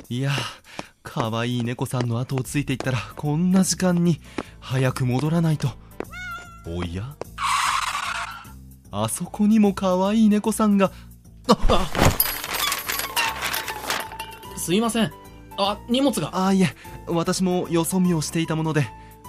いや、かわいい猫さんの後をついていったらこんな時間に早く戻らないと。おや、あそこにもかわいい猫さんが。 すいません。荷物が。 いえ、私もよそ見をしていたもので。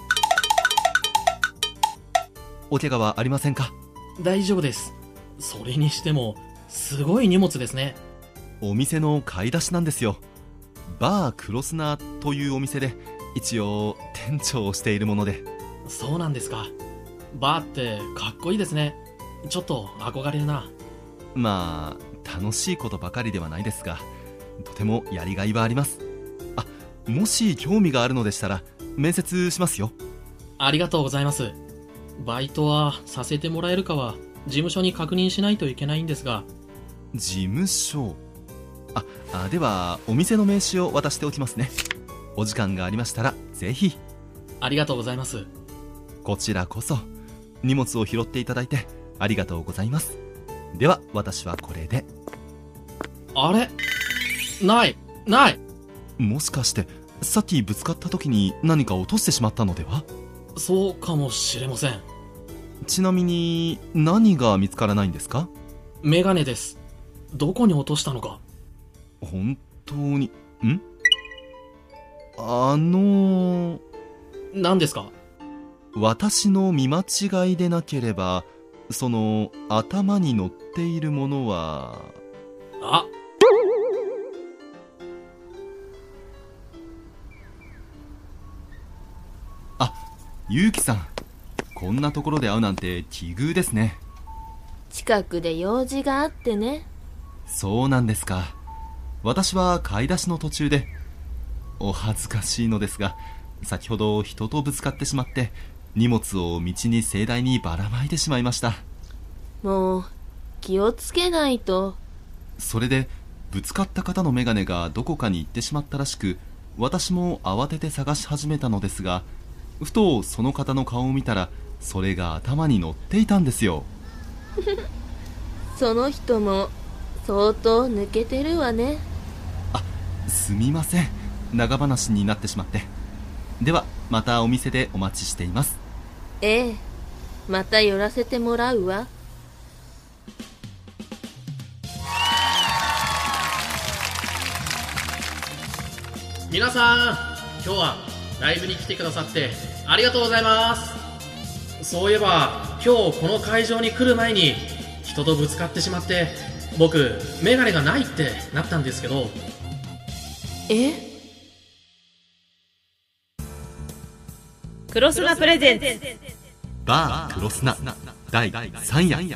お怪我はありませんか？ 大丈夫です。それにしてもすごい荷物ですね。 お店の買い出しなんですよ。バークロスナーというお店で一応店長をしているもので。 そうなんですか。バーってかっこいいですね。ちょっと憧れるな。 まあ楽しいことばかりではないですが、とてもやりがいはあります。もし興味があるのでしたら面接しますよ。 ありがとうございます。バイトはさせてもらえるかは事務所に確認しないといけないんですが。 事務所。ではお店の名刺を渡しておきますね。お時間がありましたらぜひ。 ありがとうございます。 こちらこそ荷物を拾っていただいてありがとうございます。では私はこれで。 あれ？ない。 もしかしてさっきぶつかった時に何か落としてしまったのでは？ そうかもしれません。 ちなみに何が見つからないんですか？ メガネです。どこに落としたのか。 本当に。 何ですか？ 私の見間違いでなければ、その頭に乗っているものは。ゆうきさん、こんなところで会うなんて奇遇ですね。 近くで用事があってね。 そうなんですか。私は買い出しの途中で。お恥ずかしいのですが、先ほど人とぶつかってしまって荷物を道に盛大にばらまいてしまいました。 もう気をつけないと。 それでぶつかった方のメガネがどこかに行ってしまったらしく、私も慌てて探し始めたのですが、ふとその方の顔を見たらそれが頭に乗っていたんですよ。 その人も相当抜けてるわね。 すみません、長話になってしまって。ではまたお店でお待ちしています。 ええ、また寄らせてもらうわ。 皆さん、今日はライブに来てくださってありがとうございます。そういえば今日この会場に来る前に人とぶつかってしまって、僕メガネがないってなったんですけど。 クロスナプレゼンツバークロスナ第3夜。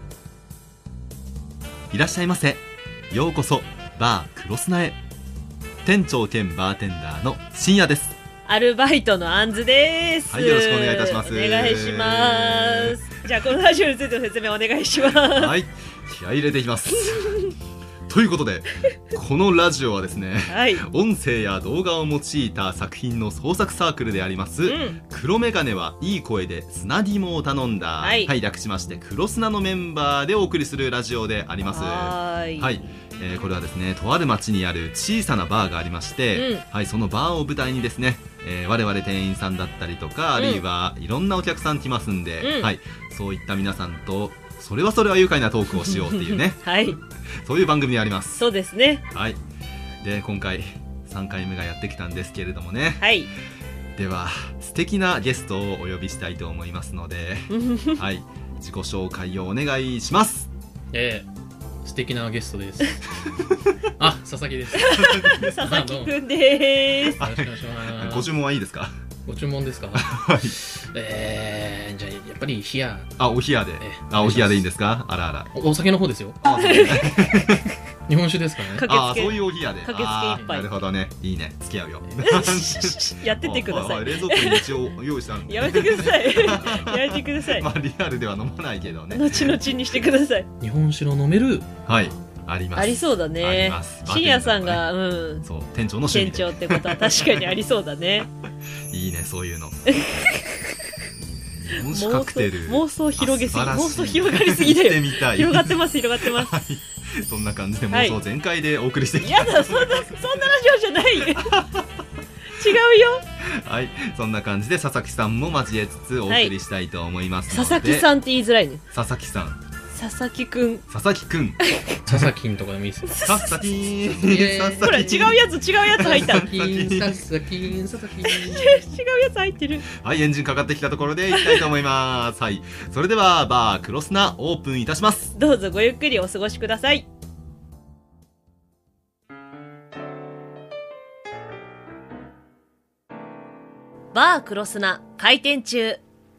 いらっしゃいませ。ようこそバークロスナへ。店長兼バーテンダーの深夜です。 アルバイトのあんずです。 はい、よろしくお願いいたします。 お願いします。じゃあこのラジオについての説明お願いします。 はい、気合い入れていきますということで、このラジオはですね、音声や動画を用いた作品の創作サークルであります、黒メガネはいい声で砂ディモを頼んだ、略しましてクロスナのメンバーでお送りするラジオであります。これはですね、とある町にある小さなバーがありまして、そのバーを舞台にですね、我々店員さんだったりとか、あるいはいろんなお客さん来ますんで、そういった皆さんとそれは愉快なトークをしようっていうねそういう番組であります。 そうですね。 で、今回3回目がやってきたんですけれどもね、では素敵なゲストをお呼びしたいと思いますので自己紹介をお願いします。 素敵なゲストです佐々木です佐々木くんです。 よろしくお願いします。 ご注文はいいですか？ ご注文ですか？じゃあやっぱり冷や。 お冷やで。お冷やでいいんですか？あらあら。 お酒の方ですよ。日本酒ですかね。 そういうお冷やで。 駆けつけ一杯。 なるほどね。いいね。付き合うよ。 やっててください。 冷蔵庫に一応用意したんで。 やめてください。やめてください。 リアルでは飲まないけどね。 後々にしてください。 日本酒の飲める。 あります。 ありそうだね。深夜さんがそう店長の趣味で。 店長ってことは確かにありそうだね。 いいね、そういうの。 日本酒カクテル妄想広げすぎ、 あ素晴らしい妄想広がりすぎだよ。 行ってみたい広がってます広がってます。 はい、そんな感じで妄想全開でお送りしてきた、 やだ、そんなラジオじゃないよ。違うよ。 はい、そんな感じで佐々木さんも交えつつお送りしたいと思いますので、 佐々木さんって言いづらいね。 佐々木さん、 佐々木くん。 佐々木くん、 佐々木んとかでもいいですよ。 佐々木イエーイほら、違うやつ入った。違う佐々木佐々木やつ入ってる。 はい、エンジンかかってきたところでいきたいと思いますはい、それではバークロスナオープンいたします。 どうぞごゆっくりお過ごしください。バークロスナ開店中。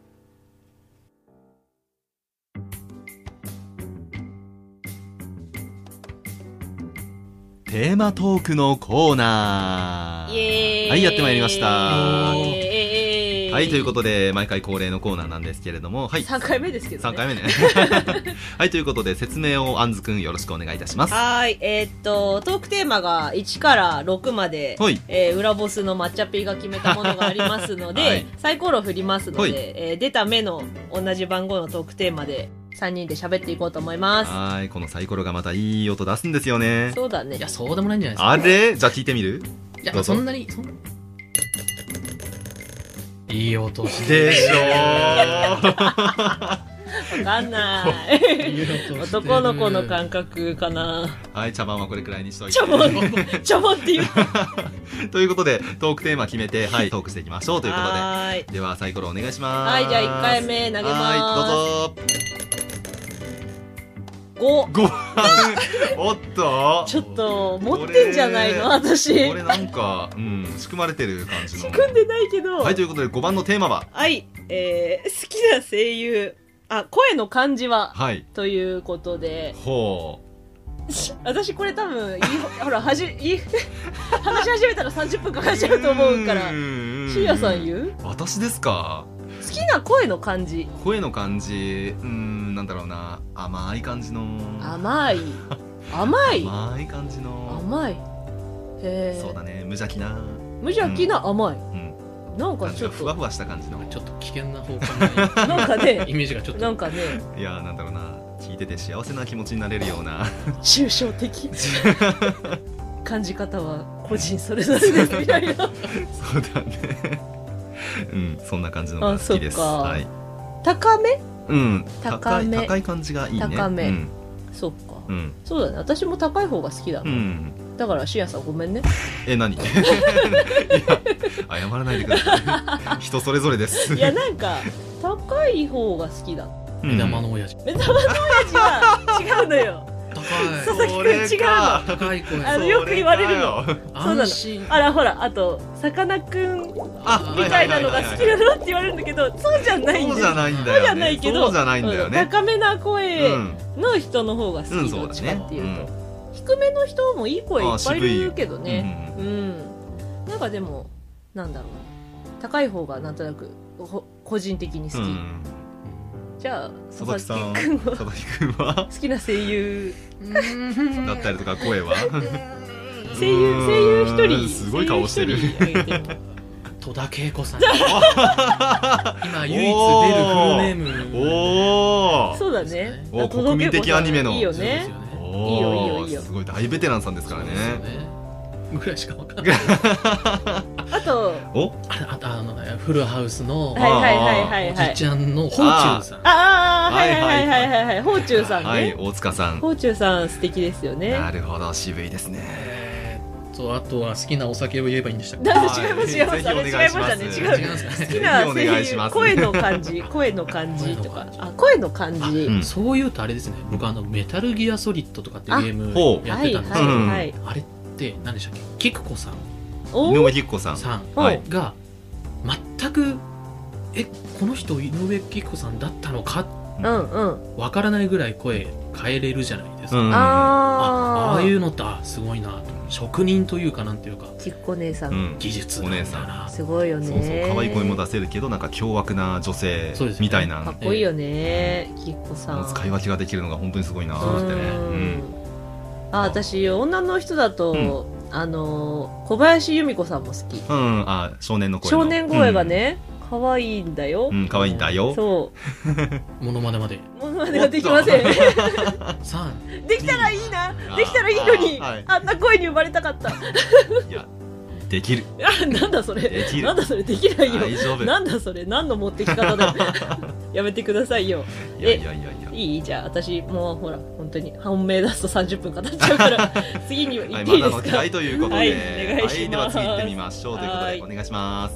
テーマトークのコーナー、 イエーイ。 はい、やってまいりました。 イエーイ。 はい、ということで毎回恒例のコーナーなんですけれども、はい、 3回目ですけどね。 3回目ねはい、ということで説明をあんずくんよろしくお願いいたします。 はい、トークテーマが1から6まで、 はい、 裏ボスの抹茶ピーが決めたものがありますので、はい、サイコロ振りますので、出た目の同じ番号のトークテーマで3人で喋っていこうと思います。 はい、このサイコロがまたいい音出すんですよね。 そうだね。 いや、そうでもないんじゃないですか。 あれ、じゃあ聞いてみる。 いや、そんなにいい音でしょわかんない男の子の感覚かな。 はい、茶番はこれくらいにしといて。 茶番っていうということでトークテーマ決めて、はい、トークしていきましょうということで、ではサイコロお願いします。 はい、じゃあ1回目投げます。 はい、どうぞ。5おっと、 ちょっと持ってんじゃないの私。 これなんか、仕組まれてる感じの。 仕組んでないけど。 はい、ということで5番のテーマは、 はい、好きな声優、声の感じは、はい、ということで、 ほう、 私これ多分ほら話し始めたら30分かかっちゃうと思うから、シーヤさん言う？ 私ですか？ 好きな声の感じ。 声の感じ、なんだろうな、甘い感じの。 甘い感じの。 甘い。へえ。 そうだね、無邪気な甘い。なんかちょっとふわふわした感じの。 ちょっと危険な方向になんかね、 イメージがちょっとなんかね。 いや、なんだろうな、聞いてて幸せな気持ちになれるような。 抽象的。感じ方は個人それぞれですみたいな。 そうだね。そんな感じのが好きです。はい。 高め？ 高い感じがいいね。 高め。そっか。そうだね。私も高い方が好きだな。だからシアさんごめんね。 何？いや、謝らないでください。人それぞれです。 いや、なんか高い方が好きだ。 目玉の親父。 目玉の親父は違うのよ。佐々木くん違うの。 高い声。 よく言われるの。 安心。 あらほら、あとさかなクンみたいなのが好きなのって言われるんだけど、そうじゃないんだよ。 そうじゃないんだよ。 そうじゃないけど、 そうじゃないんだよね。 高めな声の人の方が好き。どっちかっていうと、低めの人もいい声いっぱいいるけどね。なんかでもなんだろう、高い方がなんとなく個人的に好き。じゃあ佐々木くんは好きな声優だったりとか、声は声優一人すごい顔してる。 戸田恵子さん。今唯一出るフルネーム。 そうだね。 国民的アニメの。 いいよね。いいよ。 すごい大ベテランさんですからね。 ぐらいしかわかんない。 あとフルハウスのおじちゃんのホーチューさん。 はいホーチューさんね。 はい、大塚さん。 ホーチューさん素敵ですよね。 なるほど、渋いですね。 あとは好きなお酒を言えばいいんでしたっけ？ 違います。違いましたね。違う。好きな声優、声の感じとか。声の感じ。 そういうとあれですね。僕メタルギアソリッドとかっていうゲームやってたんですけど、あれって何でしたっけ？キクコさん。 井上貴子さんが全くこの人井上貴子さんだったのかわからないぐらい声変えれるじゃないですか。ああいうのってすごいなと。職人というかなんていうか、 貴子姉さん技術なんだな。 すごいよね。 そう可愛い声も出せるけど、なんか凶悪な女性みたいな。 かっこいいよね、貴子さん。 使い分けができるのが本当にすごいなってね。 私女の人だと小林由美子さんも好き。 少年の声。 少年声がね、 可愛いんだよ。 可愛いんだよ。 そう。 モノマネまで。 モノマネはできません。 3。 できたらいいな。できたらいいのに、あんな声に生まれたかった。いや、できる。 なんだそれ。 できる。 なんだそれ、できないよ。 大丈夫。 なんだそれ、何の持ってき方だよ。やめてくださいよ。 いや。 いい？じゃあ私もうほら本当に本命出すと30分語っちゃうから次に行っていいですか？ まだの機会ということで、 はい、お願いします。 では次行ってみましょうということでお願いします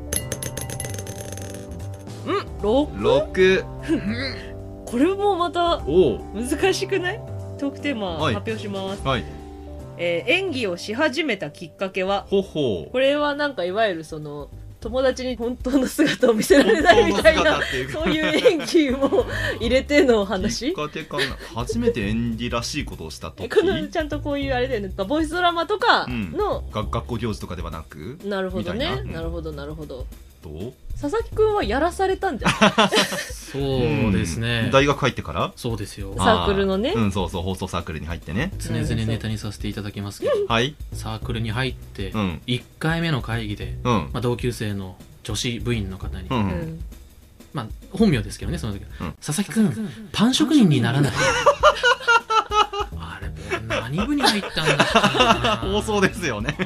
。6。 これもまた難しくない？トークテーマ発表します。 はい。 演技をし始めたきっかけは、 これはなんかいわゆるその友達に本当の姿を見せられないみたいなそういう演技も入れての話。 きっかけかな。初めて演技らしいことをした時。 このちゃんとこういうあれだよね。ボイスドラマとかの、 学校行事とかではなく。 なるほどね。なるほどなるほど。 どう？ 佐々木くんはやらされたんじゃん。 そうですね。 大学入ってから？ そうですよ。 サークルのね。 そう放送サークルに入ってね。 常々ネタにさせていただきますけど、 はい。 サークルに入って1回目の会議で、同級生の女子部員の方に、まあ本名ですけどね、その時、佐々木くんパン職人にならない？あれ僕何部に入ったんだっけな。 放送ですよね。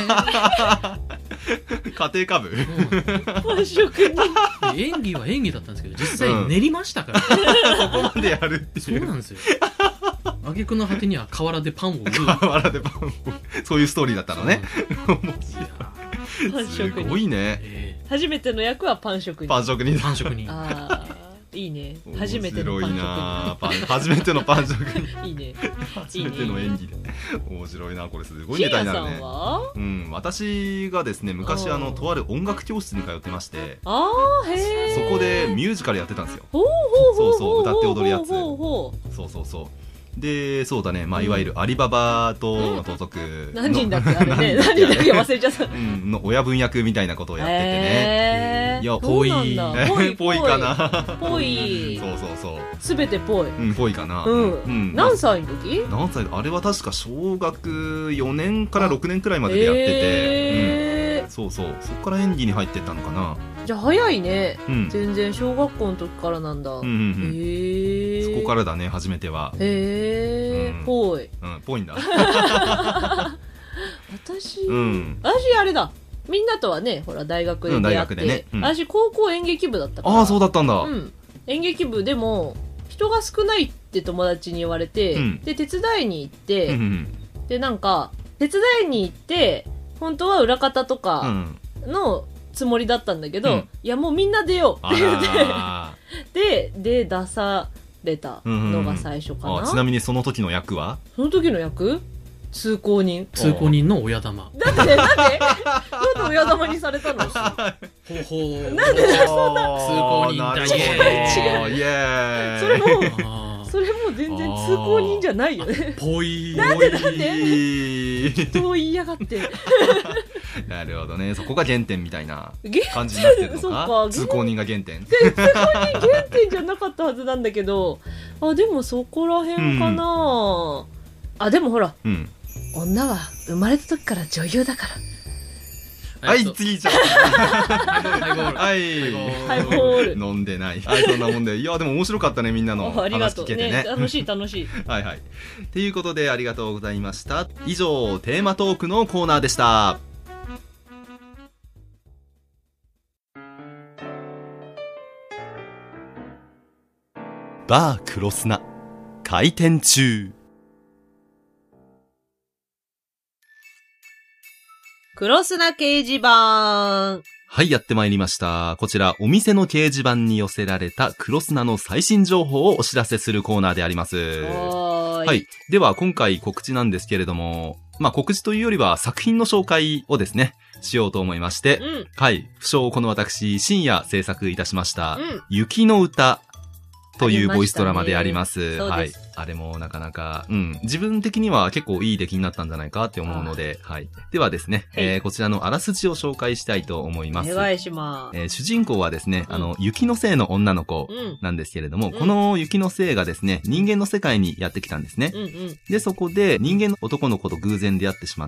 家庭科部。 パン職人。 演技は演技だったんですけど、実際練りましたから。 そこまでやるっていう。 そうなんですよ。挙句の果てには河原でパンを売る。 河原でパンを。そういうストーリーだったのね。 パン職人。 すごいね。 初めての役はパン職人。 パン職人。 パン職人。 いいね。初めてのパン職人。 初めてのパン職人。 いいね。 初めての演技で。面白いな、これすごいネタになるね。私がですね、昔とある音楽教室に通ってまして、そこでミュージカルやってたんですよ。そう歌って踊るやつ。そうで、そうだね、まあいわゆるアリババとの盗賊何人だっけあれね、何人だっけ忘れちゃった。 の親分役みたいなことをやっててね。いや、ぽいかな。 ぽい。 そうすべてぽい。 ぽいかな。 何歳の時？ 何歳？あれは確か小学4年から6年くらいまででやってて、そこから演技に入ってったのかな。 じゃあ早いね。全然小学校の時からなんだ。 そこからだね、初めては。 ぽい。 ぽいんだ。 私あれだ。みんなとはね、ほら大学で出会って、私高校演劇部だったから。 ああ、そうだったんだ。 演劇部でも人が少ないって友達に言われて、で手伝いに行って、でなんか手伝いに行って本当は裏方とかのつもりだったんだけど、いやもうみんな出ようって言ってで出されたのが最初かな。 ちなみにその時の役は？その時の役？通行人の親玉。 なんで親玉にされたの？なんでそんな通行人だね。 それも全然通行人じゃないよね。 ぽい。 なんで人を言いやがって。 なるほどね。そこが原点みたいな感じになってるのか。通行人が原点。 通行人原点じゃなかったはずなんだけど、でもそこら辺かな。でもほら、女は生まれた時から女優だから。 はい、次じゃあ。 ハイボール。 飲んでない。はい、そんなもんで。いや、でも面白かったね、みんなの話聞けてね。 楽しい。 はい。ということで、ありがとうございました。以上、テーマトークのコーナーでした。バークロスナ、開店中。 クロスナ掲示板。 はい、やってまいりました。こちら、お店の掲示板に寄せられたクロスナの最新情報をお知らせするコーナーであります。はい。では、今回告知なんですけれども、告知というよりは作品の紹介をですね、しようと思いまして、はい。不詳この私、深夜制作いたしました、雪の歌というボイスドラマであります。はい。 あれもなかなか、自分的には結構いい出来になったんじゃないかって思うので、はい。ではですね、こちらのあらすじを紹介したいと思います。 お願いします。 主人公はですね、雪の精の女の子なんですけれども、この雪の精がですね、人間の世界にやってきたんですね。で、そこで人間の男の子と偶然出会ってしまって、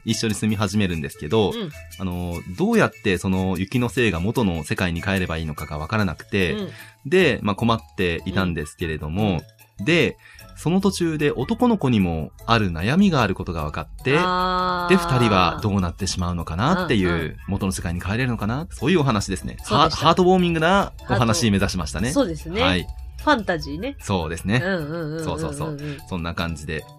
一緒に住み始めるんですけど、どうやってその雪の精が元の世界に帰ればいいのかがわからなくて、で、困っていたんですけれども、で、その途中で男の子にもある悩みがあることが分かって、で、二人はどうなってしまうのかなっていう、元の世界に帰れるのかな、そういうお話ですね。ハートウォーミングなお話目指しましたね。 そうですね。はい。ファンタジーね。 そうですね。そう。そんな感じで。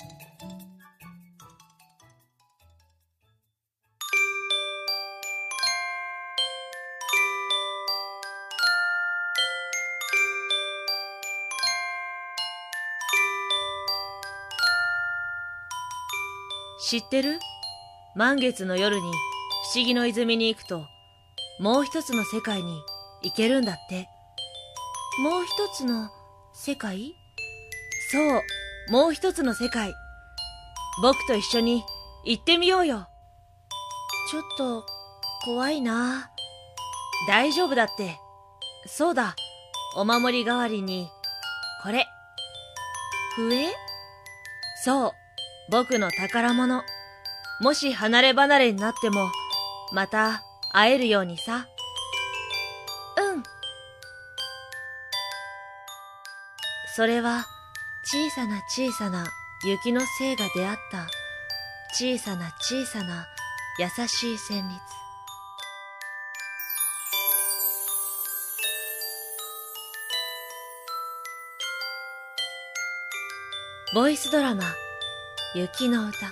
知ってる？満月の夜に不思議の泉に行くと、もう一つの世界に行けるんだって。もう一つの世界？そう、もう一つの世界。僕と一緒に行ってみようよ。ちょっと怖いな。大丈夫だって。そうだ、お守り代わりに、これ。笛？そう。僕の宝物。もし離れ離れになっても、また会えるようにさ。うん。それは、小さな小さな雪の精が出会った、小さな小さな優しい旋律。ボイスドラマ、雪の歌。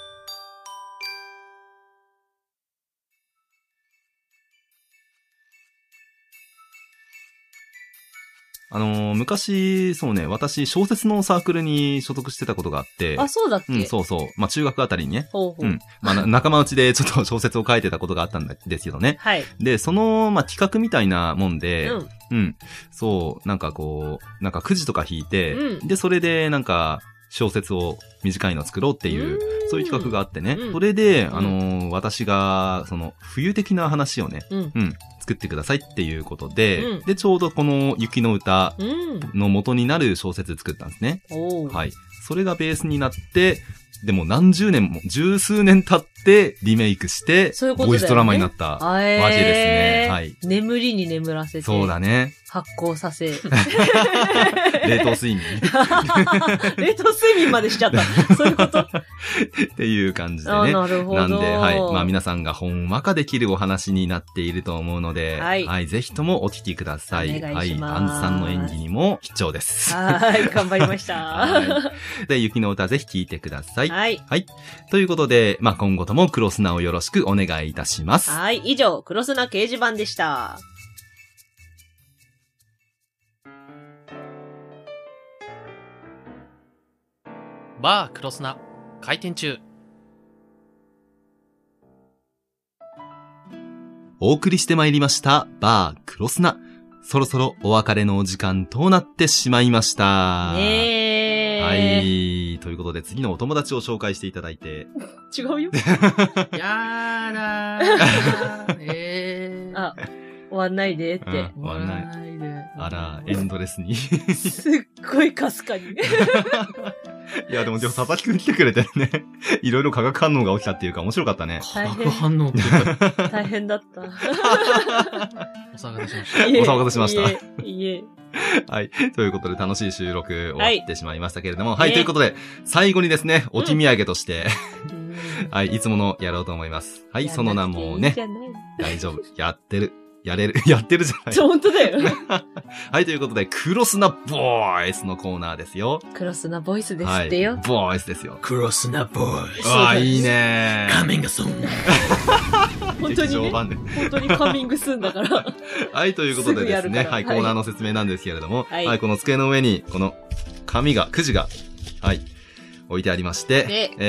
昔、そうね、私、小説のサークルに所属してたことがあって。 あ、そうだっけ？ そうそう。中学あたりにね。仲間内でちょっと小説を書いてたことがあったんですけどね。 はい。 で、その、企画みたいなもんで、そう、なんかくじとか引いて、で、それで、小説を短いの作ろうっていう、そういう企画があってね。それで、私が、冬的な話をね、作ってくださいっていうことで、で、ちょうどこの雪の歌の元になる小説作ったんですね。はい。それがベースになって、でも何十年も、十数年経ってリメイクして、ボイスドラマになったわけですね。はい。 眠りに眠らせて。 そうだね。 発酵させ。 冷凍睡眠。 冷凍睡眠までしちゃった。そういうことっていう感じでね。 なるほど。 なんで、はい。皆さんがほんわかできるお話になっていると思うので、はい。ぜひともお聞きください。 はい。 アンズさんの演技にも必聴です。 はい。頑張りました。 はい。で、雪の歌ぜひ聞いてください。 はい。 はい。ということで、今後ともクロスナをよろしくお願いいたします。 はい。以上、クロスナ掲示板でした。 バークロスナ開店中。 お送りしてまいりましたバークロスナ。そろそろお別れのお時間となってしまいました。はい。ということで次のお友達を紹介していただいて。 違うよ。 やだー。 あ、終わんないでって。終わんない。あら、エンドレスに。 すっごいかすかに。 いや、でも佐々木くん来てくれてね。いろいろ化学反応が起きたっていうか面白かったね。 化学反応って大変だった。 お騒がせしました。 お騒がせしました。 いえ。 はい。ということで楽しい収録終わってしまいましたけれども。はい。ということで、最後にですね、お手土産として、はい。いつものやろうと思います。はい。その名もね、大丈夫。やってるじゃない。 本当だよ。 はい。ということで、クロスなボイスのコーナーですよ。 クロスなボイスですってよ。 ボイスですよ。 クロスなボイス。 いいねカミングスン。 本当にね。本当にカミングスンだから。 はい。ということでですね、はい。コーナーの説明なんですけれども、はい。この机の上に、このくじが、はい。置いてありまして、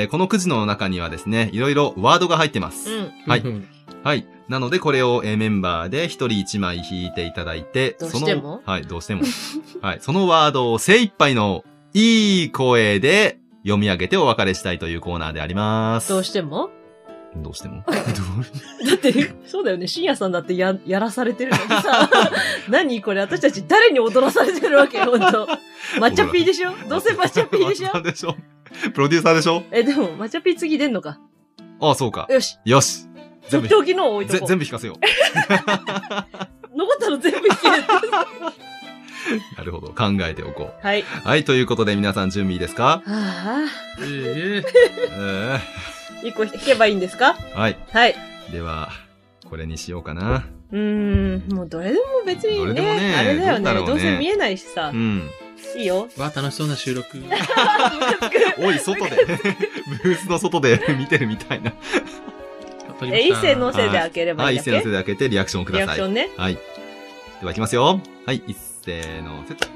このくじの中にはですね、いろいろワードが入ってます。はい。はい。なので、これをメンバーで一人一枚引いていただいて、 どうしてもはい、どうしても。はい。そのワードを精一杯のいい声で読み上げてお別れしたいというコーナーであります。 どうしてもだって、そうだよね。深夜さんだってやらされてるのにさ。何これ私たち誰に踊らされてるわけほんと。マチャピーでしょどうせマチャピーでしょプロデューサーでしょでも、マチャピー次出んのか。 ああ、そうか。 よし。 よし。 とっておきのを置いとこう。 全部弾かせよう。 残ったの全部弾ける。 なるほど。考えておこう。はい。 はい、ということで皆さん準備いいですか？ はぁ。一個弾けばいいんですか？ はい。 はい。 では、これにしようかな。 もうどれでも別にね。 どれでもね。 あれだよね。どうせ見えないしさ。いいよ。 わ、楽しそうな収録。 おい、外で。ブースの外で見てるみたいな。 一斉のせで開ければいいんだっけ？ はい、一斉のせで開けてリアクションをください。 リアクションね。 はい。では行きますよ。はい、一斉のせ。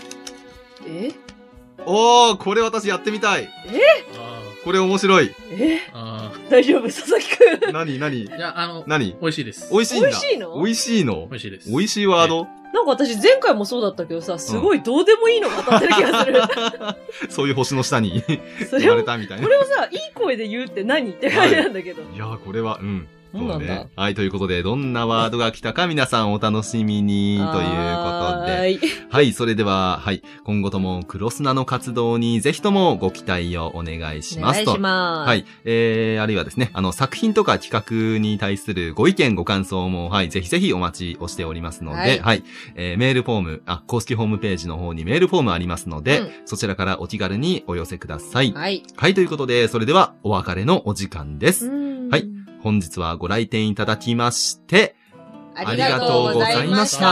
おー、これ私やってみたい。これ面白い。 大丈夫、佐々木くん。 何いや、 何美味しいです。 美味しいんだ。 美味しいの？ 美味しいの？ 美味しいです。 美味しいワード？ なんか私前回もそうだったけどさ、すごいどうでもいいのが当たってる気がする。 そういう星の下に言われたみたいな。 これをさ、いい声で言うって何って感じなんだけど。 いやー、これは、 そうなんだ。 はい、ということで、どんなワードが来たか皆さんお楽しみに、ということで。はい、それでは、はい、今後ともクロスナの活動にぜひともご期待をお願いしますと。 お願いします。 はい、あるいはですね、作品とか企画に対するご意見ご感想も、はい、ぜひぜひお待ちをしておりますので、はい、メールフォーム、公式ホームページの方にメールフォームありますので、そちらからお気軽にお寄せください。はい。はい、ということで、それではお別れのお時間です。はい。本日はご来店いただきまして、ありがとうございました。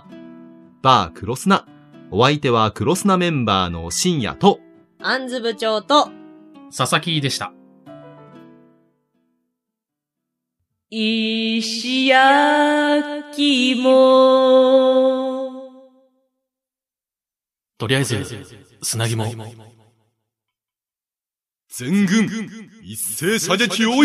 バークロスナ。お相手はクロスナメンバーの深夜と、 アンズ部長と、 佐々木でした。 石焼きも。 とりあえず、砂肝。 全軍、一斉射撃をい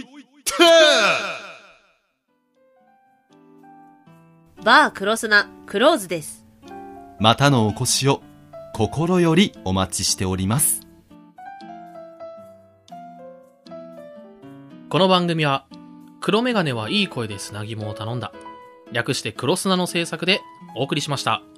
バークロスナ、クローズです。 またのお越しを心よりお待ちしております。 この番組は、黒メガネはいい声で砂肝を頼んだ。略してクロスナの制作でお送りしました。